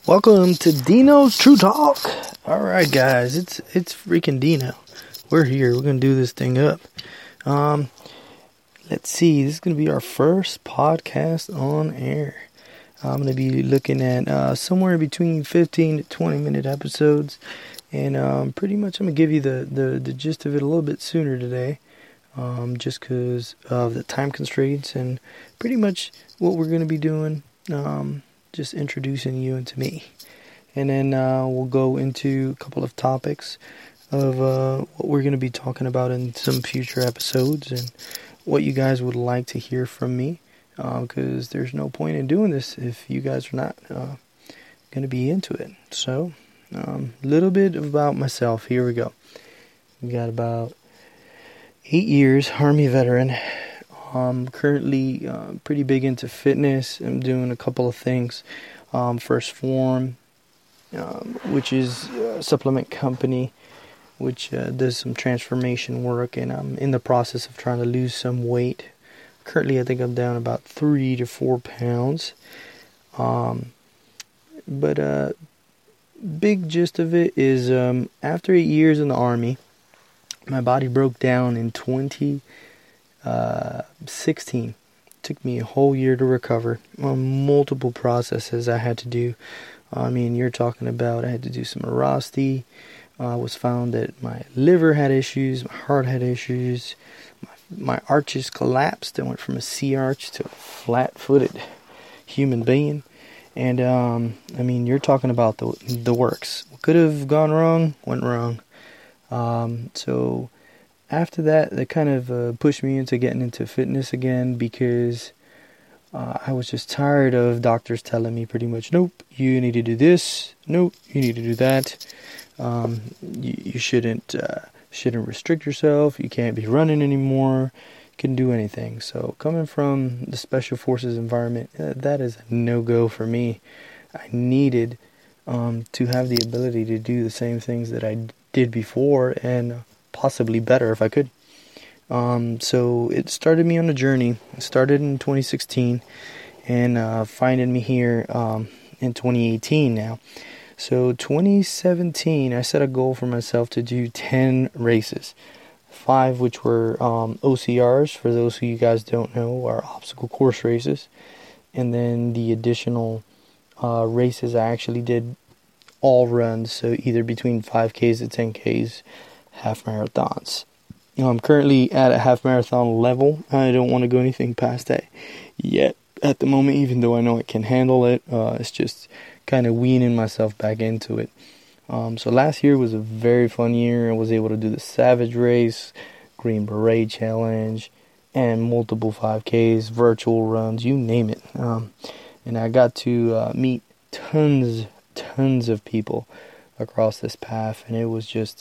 Welcome to Dino's True Talk. Alright guys, it's freaking Dino. We're here, we're gonna do this thing up. Let's see, this is gonna be our first podcast on air. I'm gonna be looking at somewhere between 15 to 20 minute episodes. And pretty much I'm gonna give you the gist of it a little bit sooner today. Just because of the time constraints and pretty much what we're gonna be doing. Just introducing you into me, and then we'll go into a couple of topics of what we're going to be talking about in some future episodes and what you guys would like to hear from me, because there's no point in doing this if you guys are not going to be into it. So a little bit about myself. Here we go. We got about 8 years Army veteran. Currently pretty big into fitness. I'm doing a couple of things. First Form, which is a supplement company, which does some transformation work, and I'm in the process of trying to lose some weight. Currently, I think I'm down about 3 to 4 pounds. But big gist of it is after 8 years in the Army, my body broke down in 2016. Took me a whole year to recover. Multiple processes I had to do. I mean, you're talking about I had to do some Arosti. I was found that my liver had issues, my heart had issues, my arches collapsed. I went from a C arch to a flat-footed human being. And I mean, you're talking about the works. What could have gone wrong, went wrong. So after that kind of pushed me into getting into fitness again, because I was just tired of doctors telling me pretty much, nope, you need to do this, nope, you need to do that. You shouldn't restrict yourself. You can't be running anymore. You can do anything. So coming from the Special Forces environment, that is a no-go for me. I needed to have the ability to do the same things that I did before, and possibly better if I could. So it started me on a journey. It started in 2016 and finding me here in 2018 now. So 2017, I set a goal for myself to do 10 races. 5 which were OCRs, for those who you guys don't know, are obstacle course races. And then the additional races I actually did all runs, so either between 5Ks to 10Ks, half marathons. I'm currently at a half marathon level. I don't want to go anything past that yet at the moment, even though I know I can handle it. It's just kind of weaning myself back into it. So last year was a very fun year. I was able to do the Savage Race, Green Beret Challenge, and multiple 5Ks, virtual runs, you name it. And I got to meet tons of people across this path, and it was just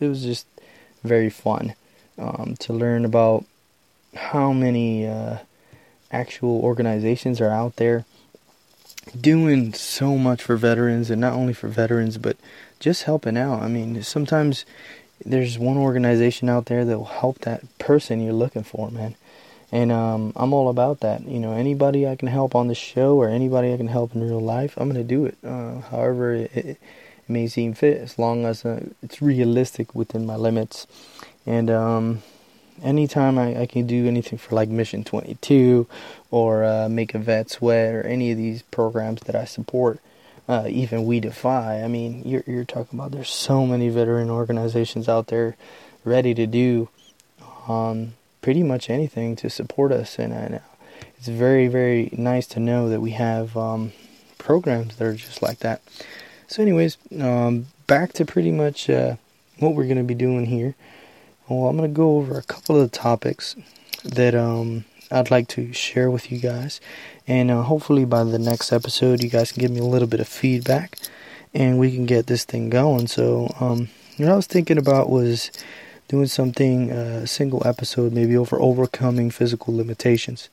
very fun to learn about how many actual organizations are out there doing so much for veterans, and not only for veterans, but just helping out. I mean, sometimes there's one organization out there that will help that person you're looking for, man. And I'm all about that. You know, anybody I can help on the show or anybody I can help in real life, I'm going to do it. However it may seem fit, as long as it's realistic within my limits. And anytime I can do anything for like Mission 22 or Make a Vet Sweat or any of these programs that I support, even We Defy. I mean, you're talking about there's so many veteran organizations out there ready to do pretty much anything to support us, and it's very, very nice to know that we have programs that are just like that. So anyways, back to pretty much what we're going to be doing here. Well, I'm going to go over a couple of topics that I'd like to share with you guys, and hopefully by the next episode you guys can give me a little bit of feedback and we can get this thing going. So what I was thinking about was doing something, a single episode, maybe over overcoming physical limitations.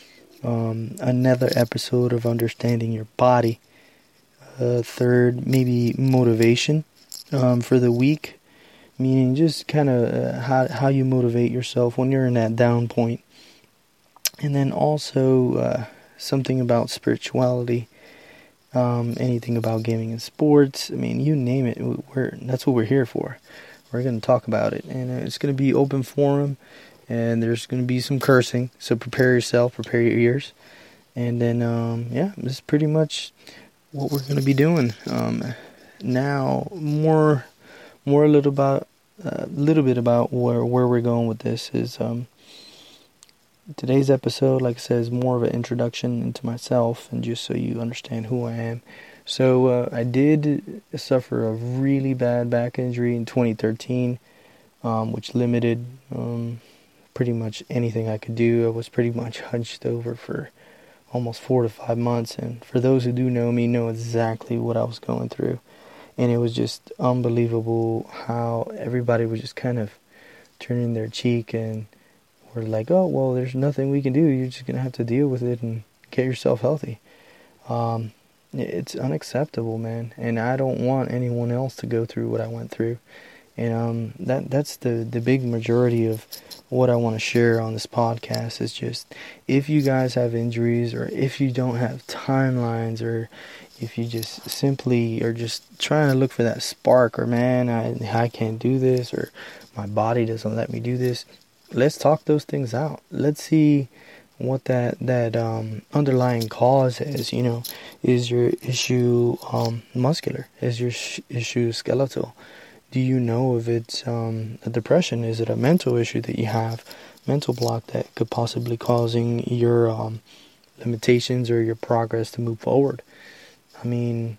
Another episode of understanding your body. Third, maybe motivation for the week, meaning just kind of how you motivate yourself when you're in that down point. And then also something about spirituality anything about gaming and sports. I mean, you name it, that's what we're here for. We're going to talk about it, and it's going to be open forum, and there's going to be some cursing, so prepare yourself, prepare your ears, and then, this is pretty much what we're going to be doing. Now, a little bit about where we're going with this is, today's episode, like I said, is more of an introduction into myself, and just so you understand who I am. So I did suffer a really bad back injury in 2013, which limited pretty much anything I could do. I was pretty much hunched over for almost 4 to 5 months, and for those who do know me, know exactly what I was going through. And it was just unbelievable how everybody was just kind of turning their cheek and were like, oh, well, there's nothing we can do. You're just going to have to deal with it and get yourself healthy. It's unacceptable, man, and I don't want anyone else to go through what I went through. And that's the big majority of what I want to share on this podcast is just, if you guys have injuries, or if you don't have timelines, or if you just simply are just trying to look for that spark, or man, I can't do this, or my body doesn't let me do this, let's talk those things out. Let's see what that underlying cause is. Is your issue muscular? Is your issue skeletal? Do you know if it's a depression? Is it a mental issue that you have, mental block that could possibly causing your limitations or your progress to move forward? I mean,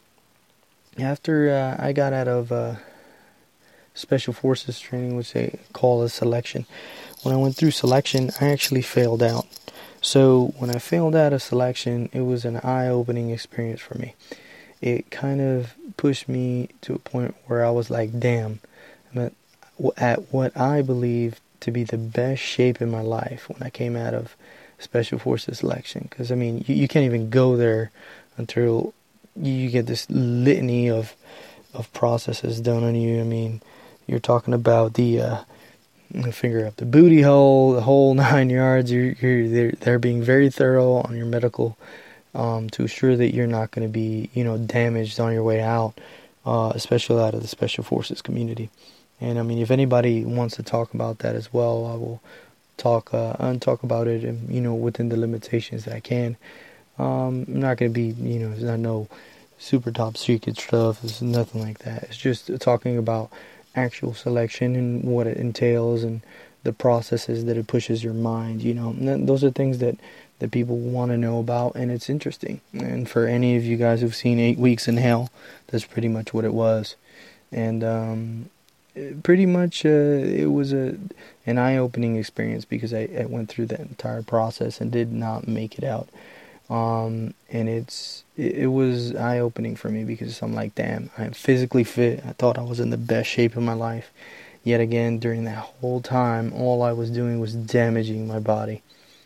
after I got out of Special Forces training, which they call a selection, when I went through selection, I actually failed out. So when I failed out of selection, it was an eye-opening experience for me. It kind of pushed me to a point where I was like, damn, I'm at what I believe to be the best shape in my life when I came out of Special Forces selection. Because, I mean, you can't even go there until you get this litany of processes done on you. I mean, you're talking about the finger up the booty hole, the whole 9 yards. They're being very thorough on your medical to ensure that you're not going to be, damaged on your way out, especially out of the Special Forces community. And I mean, if anybody wants to talk about that as well, I will talk about it, within the limitations that I can. I'm not going to be, it's not no super top secret stuff. It's nothing like that. It's just talking about actual selection and what it entails and the processes that it pushes your mind. And those are things that people want to know about, and it's interesting. And for any of you guys who've seen 8 Weeks in Hell, that's pretty much what it was. And pretty much it was an eye-opening experience, because I went through that entire process and did not make it out. And it was eye-opening for me, because I'm like, damn, I'm physically fit. I thought I was in the best shape of my life. Yet again, during that whole time, all I was doing was damaging my body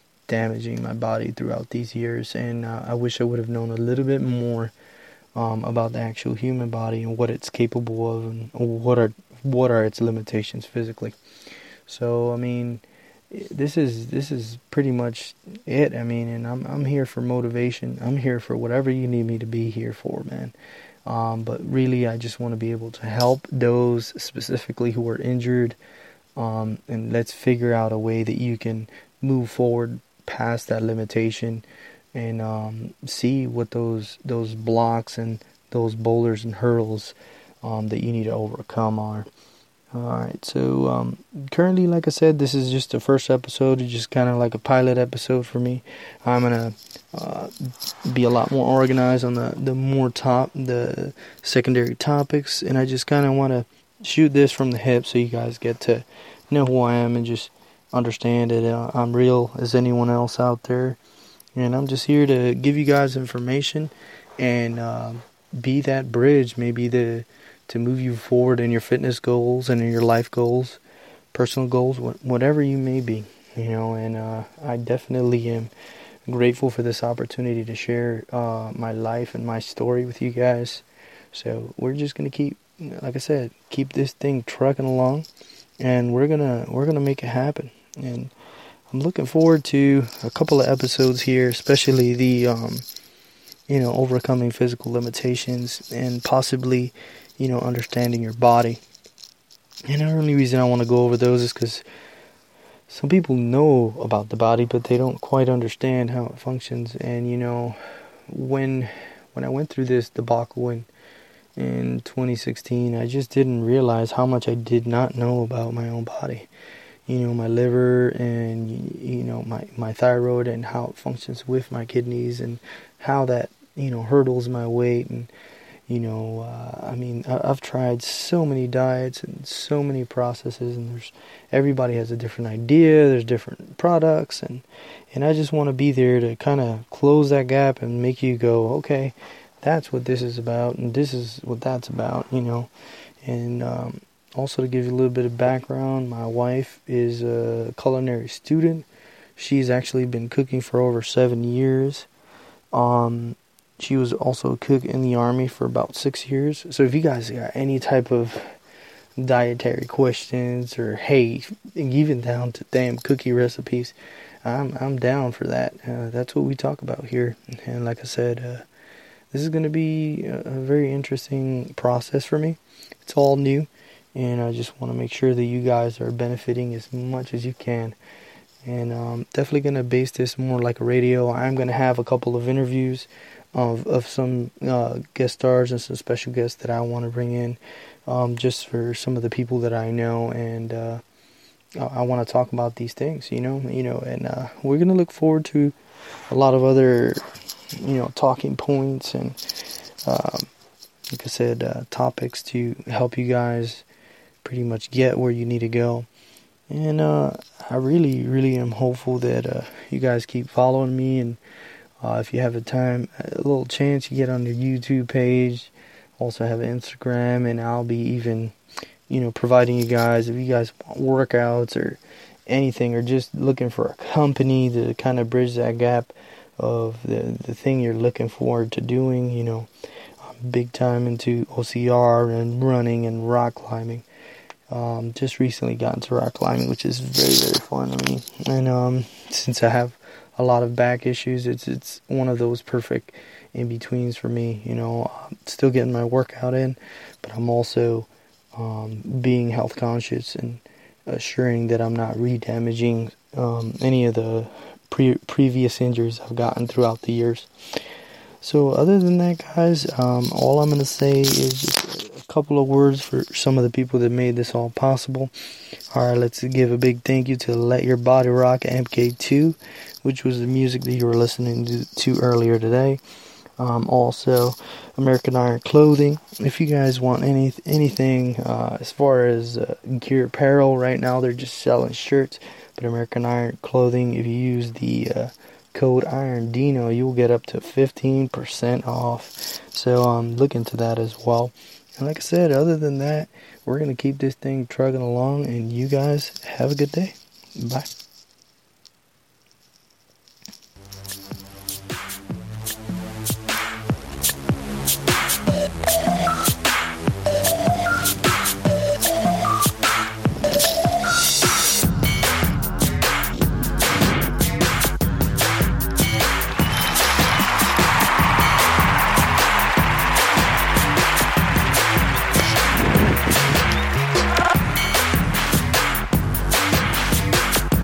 throughout these years. And I wish I would have known a little bit more about the actual human body and what it's capable of, and what are its limitations physically. So, I mean, this is pretty much it. I mean, and I'm here for motivation. I'm here for whatever you need me to be here for, man. But really, I just want to be able to help those specifically who are injured, and let's figure out a way that you can move forward past that limitation, and see what those blocks and those boulders and hurdles that you need to overcome are. Alright, so currently, like I said, this is just the first episode. It's just kind of like a pilot episode for me. I'm going to be a lot more organized on the secondary topics, and I just kind of want to shoot this from the hip so you guys get to know who I am and just understand that I'm real as anyone else out there. And I'm just here to give you guys information and be that bridge, maybe to move you forward in your fitness goals and in your life goals, personal goals, whatever you may be, and I definitely am grateful for this opportunity to share my life and my story with you guys. So we're just going to keep, like I said, keep this thing trucking along, and we're going to make it happen. And I'm looking forward to a couple of episodes here, especially the overcoming physical limitations and possibly, understanding your body. And the only reason I want to go over those is because some people know about the body, but they don't quite understand how it functions. And, when I went through this debacle in 2016, I just didn't realize how much I did not know about my own body. My liver and, my thyroid and how it functions with my kidneys and how that, hurdles my weight. And, I've tried so many diets and so many processes, and everybody has a different idea. There's different products, and I just want to be there to kind of close that gap and make you go, okay, that's what this is about, and this is what that's about, And also to give you a little bit of background, my wife is a culinary student. She's actually been cooking for over 7 years. She was also a cook in the Army for about 6 years. So if you guys got any type of dietary questions, or hey, even down to damn cookie recipes, I'm down for that. That's what we talk about here. And like I said, this is going to be a very interesting process for me. It's all new, and I just want to make sure that you guys are benefiting as much as you can. And definitely going to base this more like a radio. I'm going to have a couple of interviews of some guest stars and some special guests that I want to bring in, just for some of the people that I know, and I want to talk about these things, and we're going to look forward to a lot of other, talking points and, like I said, topics to help you guys pretty much get where you need to go. And I really, really am hopeful that you guys keep following me, and if you have a little chance, you get on the YouTube page. Also have an Instagram, and I'll be even, providing you guys, if you guys want workouts or anything, or just looking for a company to kind of bridge that gap of the thing you're looking forward to doing. I'm big time into OCR and running and rock climbing. Just recently got into rock climbing, which is very, very fun. And since I have a lot of back issues, it's one of those perfect in-betweens for me. Still getting my workout in, but I'm also being health conscious and assuring that I'm not re-damaging any of the previous injuries I've gotten throughout the years. So other than that, guys, all I'm going to say is just a couple of words for some of the people that made this all possible. Alright, let's give a big thank you to Let Your Body Rock MK2, which was the music that you were listening to earlier today. Also, American Iron Clothing. If you guys want anything as far as gear apparel, right now they're just selling shirts. But American Iron Clothing, if you use the code IronDino, you'll get up to 15% off. So look into that as well. And like I said, other than that, we're going to keep this thing trucking along, and you guys have a good day. Bye.